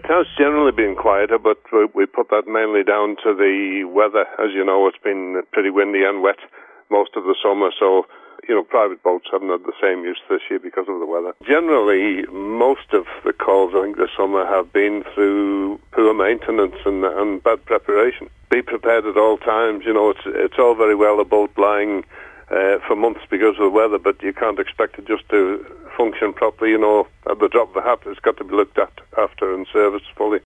It has generally been quieter, but we put that mainly down to the weather. As you know, it's been pretty windy and wet most of the summer, so private boats haven't had the same use this year because of the weather. Generally, most of the calls, I think, this summer have been through poor maintenance and bad preparation. Be prepared at all times. It's all very well a boat lying for months because of the weather, but you can't expect it just to function properly. At the drop of a hat, it's got to be looked after and serviced fully.